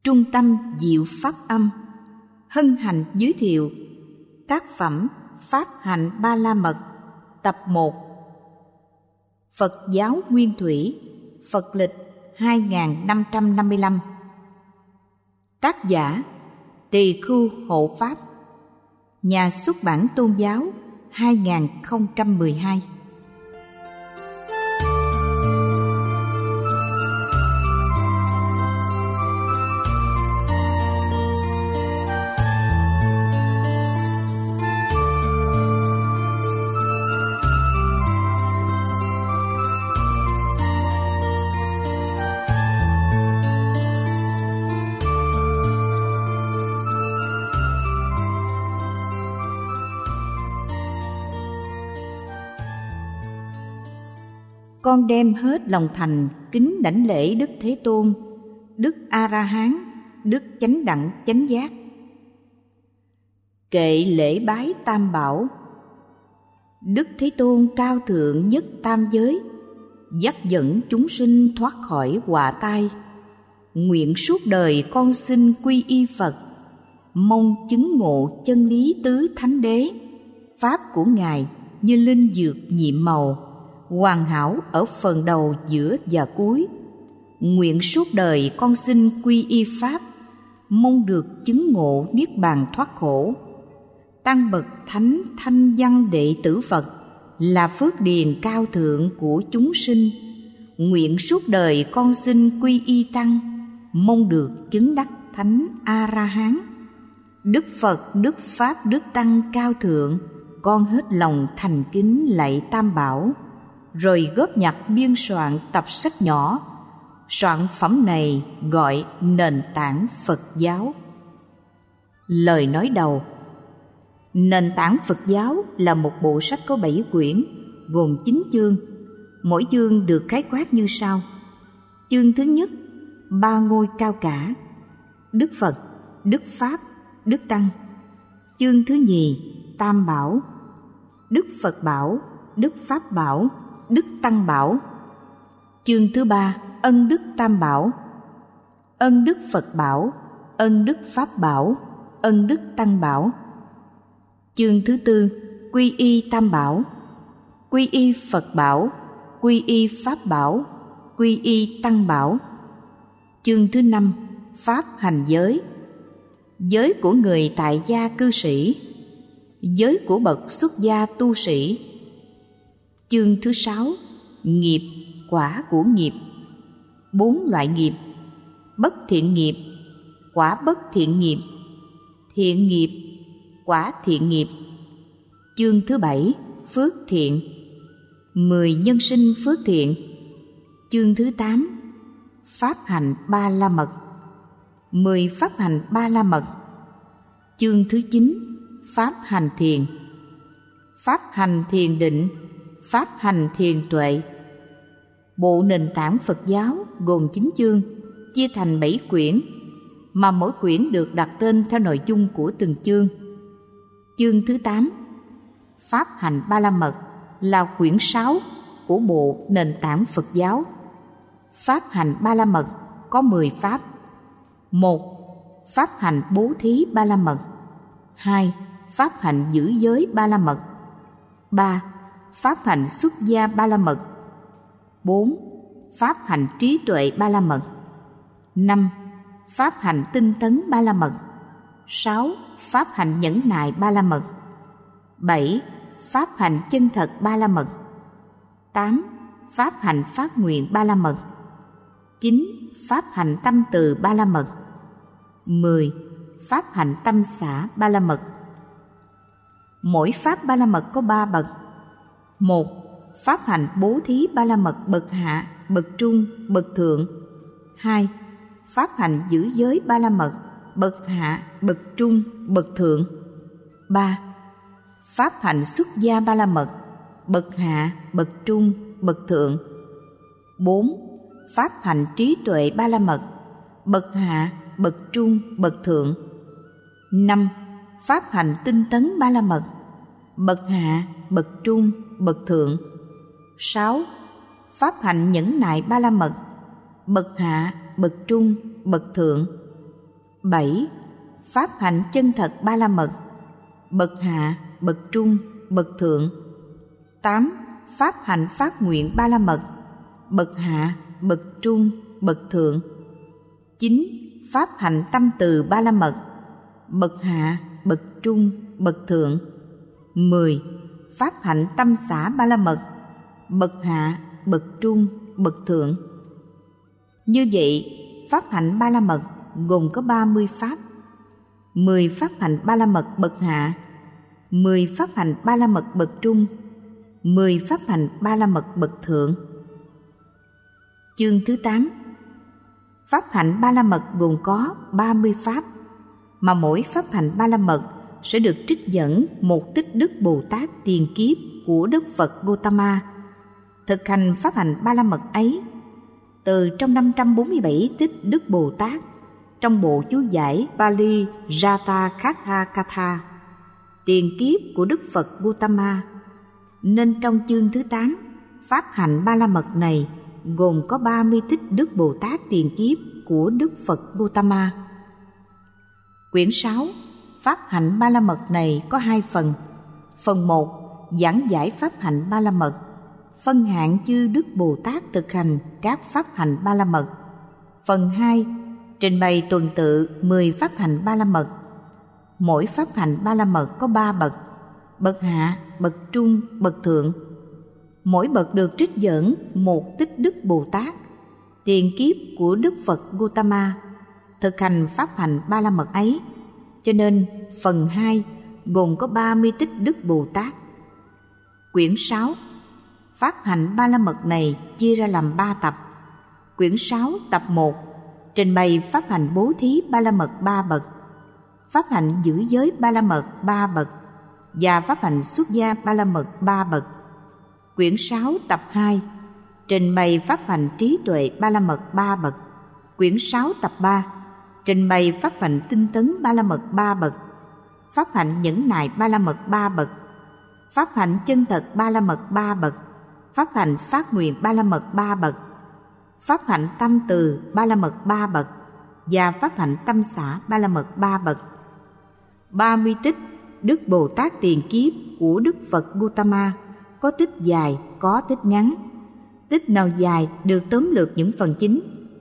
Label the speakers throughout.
Speaker 1: Trung tâm Diệu Pháp Âm hân hạnh giới thiệu tác phẩm Pháp Hạnh Ba La Mật tập 1. Phật giáo Nguyên Thủy, Phật lịch 2555. Tác giả Tỳ Khưu Hộ Pháp, Nhà xuất bản Tôn giáo 2012. Con đem hết lòng thành kính đảnh lễ Đức Thế Tôn, Đức A-ra-hán, Đức Chánh Đẳng Chánh Giác. Kệ lễ bái Tam Bảo. Đức Thế Tôn cao thượng nhất tam giới, dắt dẫn chúng sinh thoát khỏi họa tai. Nguyện suốt đời con xin quy y Phật, mong chứng ngộ chân lý tứ thánh đế. Pháp của Ngài như linh dược nhiệm màu, hoàn hảo ở phần đầu, giữa và cuối. Nguyện suốt đời con xin quy y Pháp, mong được chứng ngộ niết bàn thoát khổ. Tăng bậc thánh thanh văn đệ tử Phật là phước điền cao thượng của chúng sinh. Nguyện suốt đời con xin quy y Tăng, mong được chứng đắc thánh A-ra-hán. Đức Phật, Đức Pháp, Đức Tăng cao thượng, con hết lòng thành kính lạy Tam Bảo, rồi góp nhặt biên soạn tập sách nhỏ. Soạn phẩm này gọi Nền tảng Phật giáo. Lời nói đầu. Nền tảng Phật giáo là một bộ sách có 7 quyển, gồm 9 chương. Mỗi chương được khái quát như sau. Chương thứ nhất, 3 ngôi cao cả: Đức Phật, Đức Pháp, Đức Tăng. Chương thứ nhì, Tam Bảo: Đức Phật Bảo, Đức Pháp Bảo, Đức Tăng Bảo. Chương thứ ba, Ân Đức Tam Bảo: Ân Đức Phật Bảo, Ân Đức Pháp Bảo, Ân Đức Tăng Bảo. Chương thứ tư, Quy y Tam Bảo: Quy y Phật Bảo, Quy y Pháp Bảo, Quy y Tăng Bảo. Chương thứ năm, Pháp hành giới: Giới của người tại gia cư sĩ, giới của bậc xuất gia tu sĩ. Chương thứ 6, nghiệp, quả của nghiệp: 4 loại nghiệp: bất thiện nghiệp, quả bất thiện nghiệp, thiện nghiệp, quả thiện nghiệp. Chương thứ 7, phước thiện: 10 nhân sinh phước thiện. Chương thứ 8, pháp hành Ba La Mật: 10 pháp hành Ba La Mật. Chương thứ 9, pháp hành thiền: pháp hành thiền định, pháp hành thiền tuệ. Bộ nền tảng Phật giáo gồm 9 chương, chia thành 7 quyển, mà mỗi quyển được đặt tên theo nội dung của từng chương. Chương thứ 8, Pháp hành Ba La Mật, là quyển 6 của bộ nền tảng Phật giáo. Pháp hành Ba La Mật có 10 pháp. 1. Pháp hành bố thí Ba La Mật. 2. Pháp hành giữ giới Ba La Mật. 3. Pháp hành xuất gia Ba La Mật. 4. Pháp hành trí tuệ Ba La Mật. 5. Pháp hành tinh tấn Ba La Mật. 6. Pháp hành nhẫn nại Ba La Mật. 7. Pháp hành chân thật Ba La Mật. 8. Pháp hành phát nguyện Ba La Mật. 9. Pháp hành tâm từ Ba La Mật. 10. Pháp hành tâm xả Ba La Mật. Mỗi pháp Ba La Mật có 3 bậc. 1. Pháp hành bố thí Ba La Mật bậc hạ, bậc trung, bậc thượng. 2. Pháp hành giữ giới Ba La Mật bậc hạ, bậc trung, bậc thượng. 3. Pháp hành xuất gia Ba La Mật bậc hạ, bậc trung, bậc thượng. 4. Pháp hành trí tuệ Ba La Mật bậc hạ, bậc trung, bậc thượng. 5. Pháp hành tinh tấn Ba La Mật bậc hạ, bậc trung, bậc thượng. 6. Pháp hành nhẫn nại Ba La Mật bậc hạ, bậc trung, bậc thượng. 7. Pháp hạnh chân thật Ba La Mật, bậc hạ, bậc trung, bậc thượng. 8. Pháp hạnh phát nguyện Ba La Mật, bậc hạ, bậc trung, bậc thượng. 9. Pháp hạnh tâm từ Ba La Mật, bậc hạ, bậc trung, bậc thượng. 10. Pháp hạnh tâm xả Ba La Mật, bậc hạ, bậc trung, bậc thượng. Như vậy, pháp hạnh Ba La Mật gồm có 30 pháp. 10 pháp hạnh Ba La Mật bậc hạ, 10 pháp hạnh Ba La Mật bậc trung, 10 pháp hạnh Ba La Mật bậc thượng. Chương thứ 8. Pháp hạnh Ba La Mật gồm có 30 pháp, mà mỗi pháp hạnh Ba La Mật sẽ được trích dẫn một tích đức Bồ Tát tiền kiếp của Đức Phật Gautama. Thực hành pháp hạnh Ba La Mật ấy từ trong 547 tích đức Bồ Tát trong bộ chú giải Pali Jatakatha Katha, tiền kiếp của Đức Phật Gautama. Nên trong chương thứ 8, pháp hạnh Ba La Mật này gồm có 30 tích đức Bồ Tát tiền kiếp của Đức Phật Gautama. Quyển 6, pháp hạnh Ba La Mật này có 2 phần. Phần 1, giảng giải pháp hạnh Ba La Mật, phân hạng chư Đức Bồ Tát thực hành các pháp hạnh Ba La Mật. Phần 2, trình bày tuần tự 10 pháp hạnh Ba La Mật. Mỗi pháp hạnh Ba La Mật có 3 bậc, bậc hạ, bậc trung, bậc thượng. Mỗi bậc được trích dẫn một tích đức Bồ Tát tiền kiếp của Đức Phật Gautama thực hành pháp hạnh Ba La Mật ấy. Cho nên phần 2 gồm có 30 tích đức Bồ Tát. Quyển 6, pháp hạnh Ba La Mật này chia ra làm 3 tập. Quyển 6 tập 1 trình bày pháp hạnh bố thí Ba La Mật 3 bậc, pháp hạnh giữ giới Ba La Mật 3 bậc và pháp hạnh xuất gia Ba La Mật 3 bậc. Quyển 6 tập 2 trình bày pháp hạnh trí tuệ Ba La Mật 3 bậc. Quyển 6 tập 3 trình bày pháp hạnh tinh tấn Ba La Mật 3 bậc, pháp hạnh nhẫn nại Ba La Mật 3 bậc, pháp hạnh chân thật Ba La Mật 3 bậc, pháp hạnh phát nguyện Ba La Mật 3 bậc, pháp hạnh tâm từ Ba La Mật 3 bậc và pháp hạnh tâm xả Ba La Mật 3 bậc. 30 tích đức Bồ Tát tiền kiếp của Đức Phật Gautama có tích dài, có tích ngắn. Tích nào dài được tóm lược những phần chính.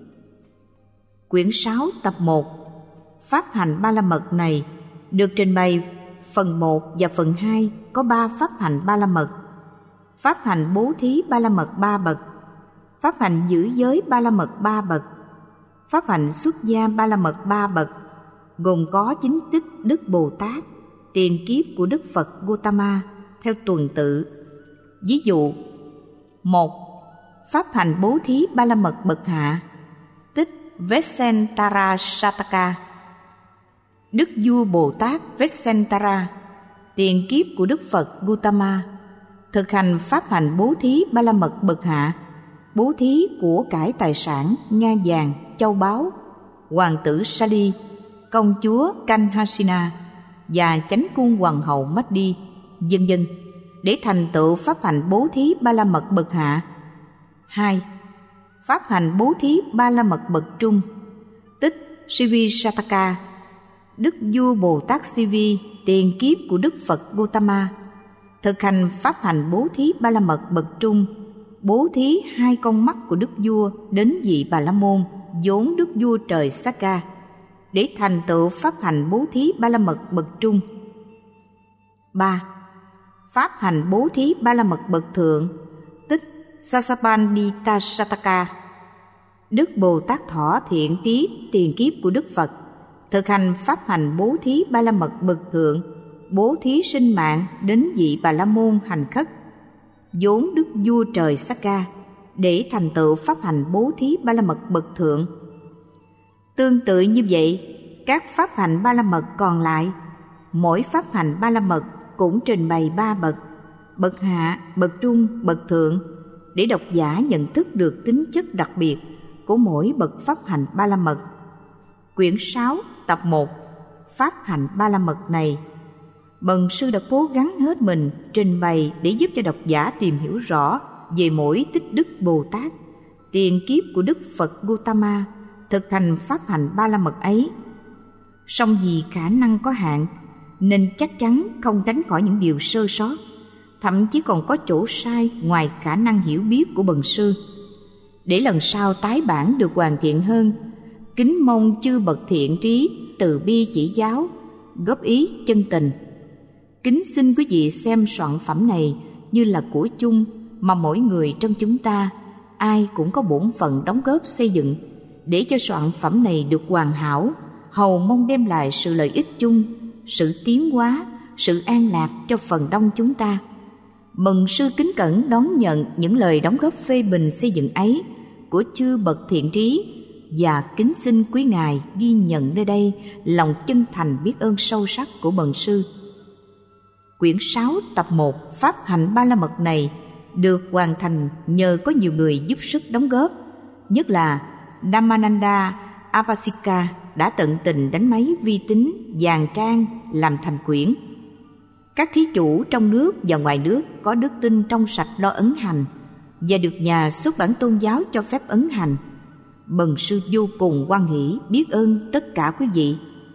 Speaker 1: Quyển 6 tập 1, pháp hạnh Ba La Mật này được trình bày phần 1 và phần 2 có 3 pháp hạnh Ba La Mật. Pháp hạnh bố thí Ba La Mật 3 bậc, pháp hạnh giữ giới Ba La Mật 3 bậc, pháp hạnh xuất gia Ba La Mật 3 bậc, gồm có 9 tích đức Bồ Tát tiền kiếp của Đức Phật Gautama theo tuần tự. Ví dụ: 1. Pháp hạnh bố thí Ba La Mật bậc hạ, tích Vesentara Sataka. Đức vua Bồ Tát Vesentara tiền kiếp của Đức Phật Gautama thực hành pháp hạnh bố thí Ba La Mật bậc hạ, bố thí của cải tài sản, nga vàng, châu báu, hoàng tử Sali, công chúa Kanhasina và chánh cung hoàng hậu Mahdi, vân vân, để thành tựu pháp hạnh bố thí Ba La Mật bậc hạ. 2. Pháp hạnh bố thí Ba La Mật bậc trung, tích Sivisataka. Đức vua Bồ Tát Sivi tiền kiếp của Đức Phật Gautama thực hành pháp hạnh bố thí Ba La Mật bậc trung, bố thí 2 con mắt của Đức vua đến vị Bà La Môn vốn Đức vua trời Sakka, để thành tựu pháp hạnh bố thí Ba La Mật bậc trung. 3. Pháp hạnh bố thí Ba La Mật bậc thượng, tích Sasapandita Sataka. Đức Bồ Tát Thọ thiện trí tiền kiếp của Đức Phật thực hành pháp hành bố thí Ba La Mật bậc thượng, bố thí sinh mạng đến vị Bà La Môn hành khất vốn Đức vua trời Sakka, để thành tựu pháp hành bố thí Ba La Mật bậc thượng. Tương tự như vậy, các pháp hạnh Ba La Mật còn lại, mỗi pháp hạnh Ba La Mật cũng trình bày 3 bậc, bậc hạ, bậc trung, bậc thượng, để độc giả nhận thức được tính chất đặc biệt của mỗi bậc pháp hạnh Ba La Mật. Quyển 6 tập 1, pháp hạnh Ba La Mật này, Bần sư đã cố gắng hết mình trình bày để giúp cho độc giả tìm hiểu rõ về mỗi tích đức Bồ Tát tiền kiếp của Đức Phật Gautama thực hành pháp hạnh Ba La Mật ấy. Song vì khả năng có hạn nên chắc chắn không tránh khỏi những điều sơ sót, thậm chí còn có chỗ sai ngoài khả năng hiểu biết của bần sư. Để lần sau tái bản được hoàn thiện hơn, kính mong chư bậc thiện trí từ bi chỉ giáo, góp ý chân tình. Kính xin quý vị xem soạn phẩm này như là của chung mà mỗi người trong chúng ta ai cũng có bổn phận đóng góp xây dựng, để cho soạn phẩm này được hoàn hảo, hầu mong đem lại sự lợi ích chung, sự tiến hóa, sự an lạc cho phần đông chúng ta. Bần sư kính cẩn đón nhận những lời đóng góp phê bình xây dựng ấy của chư bậc thiện trí, và kính xin quý ngài ghi nhận nơi đây lòng chân thành biết ơn sâu sắc của bần sư. Quyển 6 tập 1 Pháp hạnh Ba La Mật này được hoàn thành nhờ có nhiều người giúp sức đóng góp, nhất là Dhammananda Apasika đã tận tình đánh máy vi tính dàn trang làm thành quyển. Các thí chủ trong nước và ngoài nước có đức tin trong sạch lo ấn hành và được nhà xuất bản tôn giáo cho phép ấn hành. Bần sư vô cùng hoan hỷ biết ơn tất cả quý vị.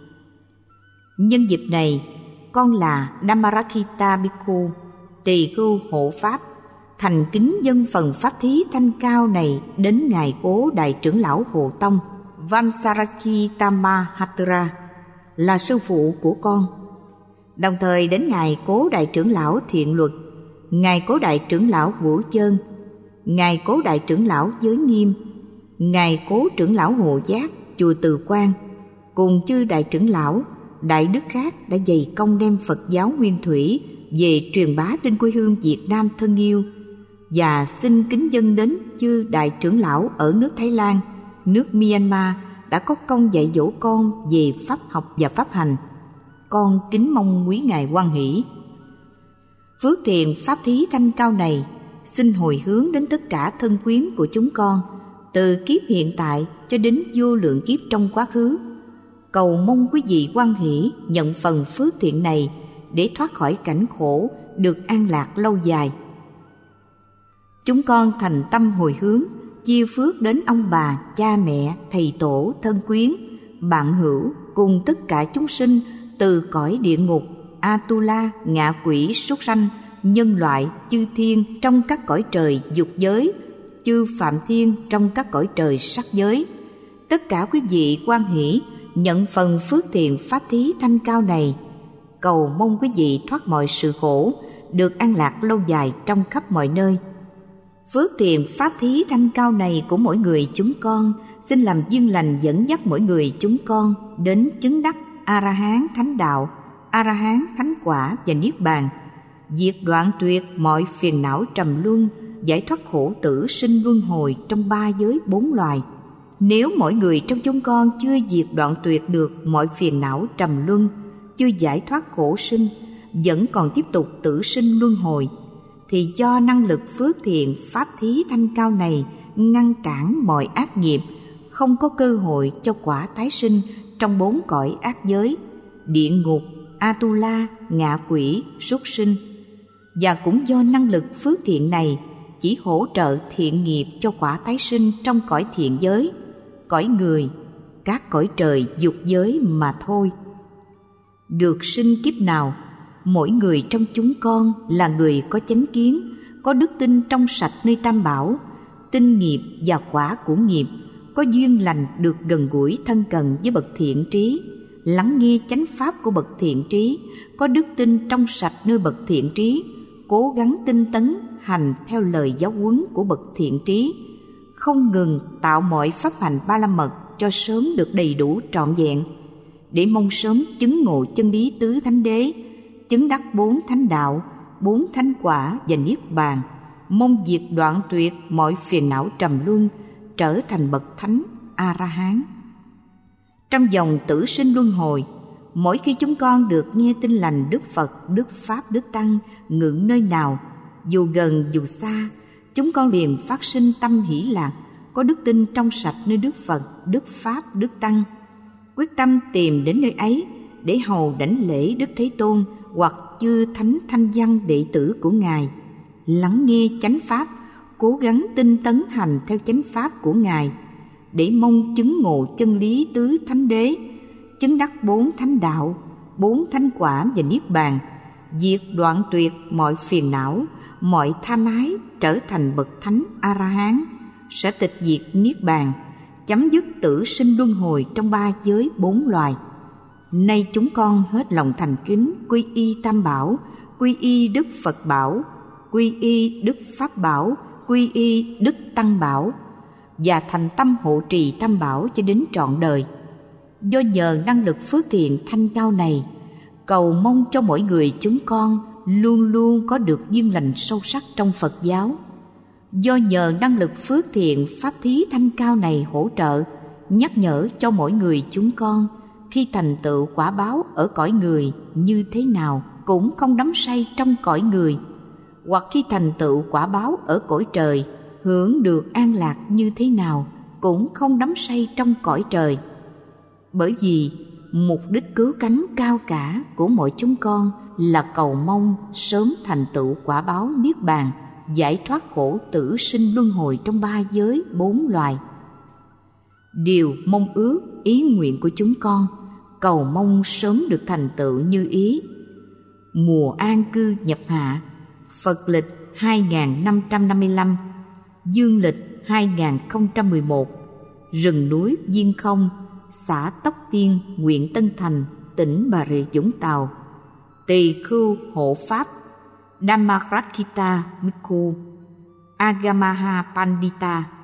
Speaker 1: Nhân dịp này, con là Dhammarakkhita Bhikkhu, tỳ khưu hộ pháp, thành kính dâng phần pháp thí thanh cao này đến ngài cố đại trưởng lão Hồ Tông Vamsaraki Mahatera là sư phụ của con, đồng thời đến ngài cố đại trưởng lão Thiện Luật, ngài cố đại trưởng lão Vũ Chơn, ngài cố đại trưởng lão Giới Nghiêm, ngài cố trưởng lão Hồ Giác chùa Từ Quan, cùng chư đại trưởng lão đại đức khác đã dày công đem Phật giáo nguyên thủy về truyền bá trên quê hương Việt Nam thân yêu, và xin kính dâng đến chư đại trưởng lão ở nước Thái Lan, nước Myanmar đã có công dạy dỗ con về pháp học và pháp hành. Con kính mong quý ngài hoan hỷ. Phước thiện pháp thí thanh cao này xin hồi hướng đến tất cả thân quyến của chúng con từ kiếp hiện tại cho đến vô lượng kiếp trong quá khứ. Cầu mong quý vị hoan hỷ nhận phần phước thiện này để thoát khỏi cảnh khổ, được an lạc lâu dài. Chúng con thành tâm hồi hướng chia phước đến ông bà, cha mẹ, thầy tổ, thân quyến, bạn hữu cùng tất cả chúng sinh từ cõi địa ngục, Atula, ngạ quỷ, súc sanh, nhân loại, chư thiên trong các cõi trời dục giới, chư phạm thiên trong các cõi trời sắc giới. Tất cả quý vị hoan hỷ nhận phần phước thiện pháp thí thanh cao này. Cầu mong quý vị thoát mọi sự khổ, được an lạc lâu dài trong khắp mọi nơi. Phước thiện pháp thí thanh cao này của mỗi người chúng con xin làm duyên lành dẫn dắt mỗi người chúng con đến chứng đắc A-la-hán thánh đạo, A-la-hán thánh quả và niết bàn, diệt đoạn tuyệt mọi phiền não trầm luân, giải thoát khổ tử sinh luân hồi trong ba giới bốn loài. Nếu mỗi người trong chúng con chưa diệt đoạn tuyệt được mọi phiền não trầm luân, chưa giải thoát khổ sinh, vẫn còn tiếp tục tử sinh luân hồi, thì do năng lực phước thiện pháp thí thanh cao này ngăn cản mọi ác nghiệp, không có cơ hội cho quả tái sinh trong bốn cõi ác giới, địa ngục, Atula, ngạ quỷ, súc sinh. Và cũng do năng lực phước thiện này chỉ hỗ trợ thiện nghiệp cho quả tái sinh trong cõi thiện giới, cõi người, các cõi trời dục giới mà thôi. Được sinh kiếp nào, mỗi người trong chúng con là người có chánh kiến, có đức tin trong sạch nơi Tam Bảo, tin nghiệp và quả của nghiệp, có duyên lành được gần gũi thân cận với bậc thiện trí, lắng nghe chánh pháp của bậc thiện trí, có đức tin trong sạch nơi bậc thiện trí, cố gắng tinh tấn hành theo lời giáo huấn của bậc thiện trí, không ngừng tạo mọi pháp hành Ba La Mật cho sớm được đầy đủ trọn vẹn, để mong sớm chứng ngộ chân lý tứ thánh đế, chứng đắc bốn thánh đạo, bốn thánh quả và niết bàn, mong diệt đoạn tuyệt mọi phiền não trầm luân, trở thành bậc thánh A-la-hán. Trong dòng tử sinh luân hồi, mỗi khi chúng con được nghe tin lành Đức Phật, Đức Pháp, Đức Tăng ngự nơi nào, dù gần dù xa, chúng con liền phát sinh tâm hỷ lạc, có đức tin trong sạch nơi Đức Phật, Đức Pháp, Đức Tăng, quyết tâm tìm đến nơi ấy để hầu đảnh lễ Đức Thế Tôn hoặc chư thánh thanh văn đệ tử của Ngài, lắng nghe chánh pháp, cố gắng tinh tấn hành theo chánh pháp của Ngài, để mong chứng ngộ chân lý tứ thánh đế, chứng đắc 4 thánh đạo, 4 thánh quả và niết bàn, diệt đoạn tuyệt mọi phiền não, mọi tham ái, trở thành bậc thánh A-la-hán, sẽ tịch diệt niết bàn, chấm dứt tử sinh luân hồi trong 3 giới 4 loài. Nay chúng con hết lòng thành kính quy y Tam Bảo, quy y Đức Phật Bảo, quy y Đức Pháp Bảo, quy y Đức Tăng Bảo, và thành tâm hộ trì Tam Bảo cho đến trọn đời. Do nhờ năng lực phước thiện thanh cao này, cầu mong cho mỗi người chúng con luôn luôn có được duyên lành sâu sắc trong Phật giáo. Do nhờ năng lực phước thiện pháp thí thanh cao này hỗ trợ, nhắc nhở cho mỗi người chúng con khi thành tựu quả báo ở cõi người như thế nào cũng không đắm say trong cõi người, hoặc khi thành tựu quả báo ở cõi trời hưởng được an lạc như thế nào cũng không đắm say trong cõi trời. Bởi vì mục đích cứu cánh cao cả của mỗi chúng con là cầu mong sớm thành tựu quả báo niết bàn, giải thoát khổ tử sinh luân hồi trong 3 giới 4 loài. Điều mong ước ý nguyện của chúng con cầu mong sớm được thành tựu như ý. Mùa an cư nhập hạ, Phật lịch 2555, Dương lịch 2011, rừng núi Diên Không, xã Tóc Tiên, huyện Tân Thành, tỉnh Bà Rịa Vũng Tàu. Tỳ khưu hộ pháp Dhammarakkhita Bhikkhu Agamaha Pandita